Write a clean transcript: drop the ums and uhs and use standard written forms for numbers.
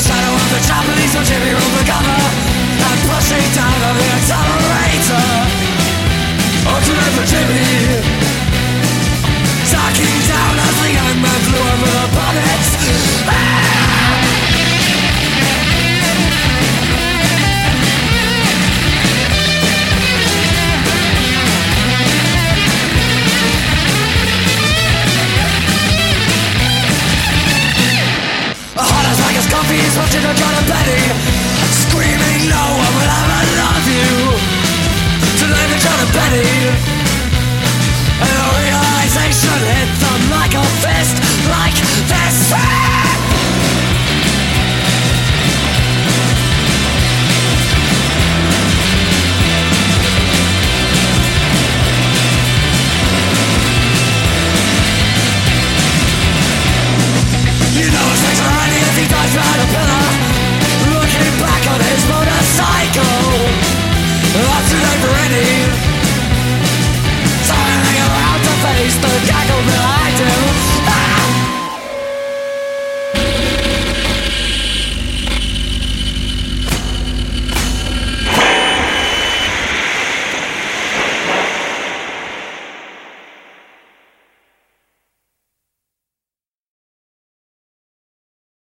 shadow of the Japanese on Jimmy rolled the cover and pushing down on the accelerator. Alternate for Jimmy, sucking down as the young man flew over the bonnet. Coffee is watching a John and Betty, screaming no one will ever love you. Tonight with John and Betty, and the realization hit them like a fist, like this.